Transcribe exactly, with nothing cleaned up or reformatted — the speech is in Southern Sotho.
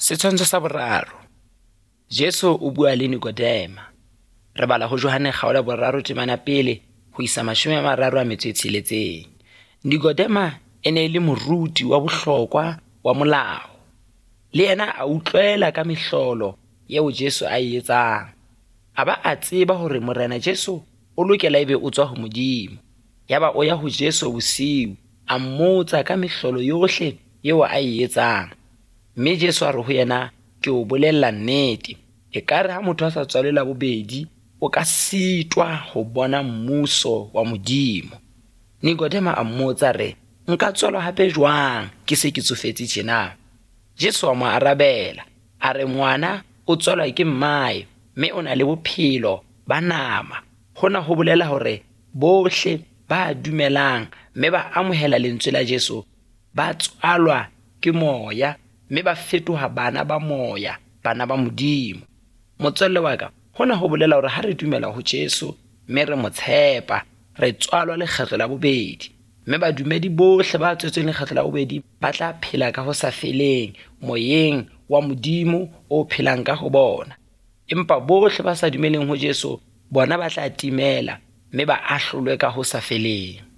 Setshwantsho sa boraro. Jesu o bua le Nikodema. Re bala ho Johane kgaolo ya boraro temana pele ho isa mashome a mararo a metso e tsheletseng. Nikodema e ne le moruti wa bohlokwa wa molao. Le yena a utlwela ka mehlolo yeo Jesu a e etsang. A ba a tseba hore morena Jesu o lokela ebe o tswa ho Modimo. Yaba o ya ho Jesu bosiu a mmotsa ka mehlolo yohle yeo a e etsang. Mme Jesu a re ho yena, ke o bolella nnete, ekare ha motho a sa tswalela bobedi o ka sitwa ho bona mmuso wa Modimo. Nikodema a mmotsa re, nka tswalwa hape jwang ke se ke tsofetse tjena? Jesu a mo arabela, a re ngwana o tswalwa ke mmae, mme o na le bophelo ba nama. Hona ho bolela hore bohle ba dumelang mme ba amohela lentswe la Jesu ba tswalwa ke moya, mme ba fetoha bana ba moya, bana ba Modimo. Motswalle wa ka, hona ho bolela hore ha re dumela ho Jesu mme re mo tshepa, re tswalwa lekgetlo la bobedi. Mme badumedi bohle ba tswetsweng lekgetlo la bobedi ba tla phela ka ho sa feleng moyeng wa Modimo o phelang ka ho bona. Empa bohle ba sa dumeleng ho Jesu bona ba tla timela mme ba ahlolwe ka ho sa feleng.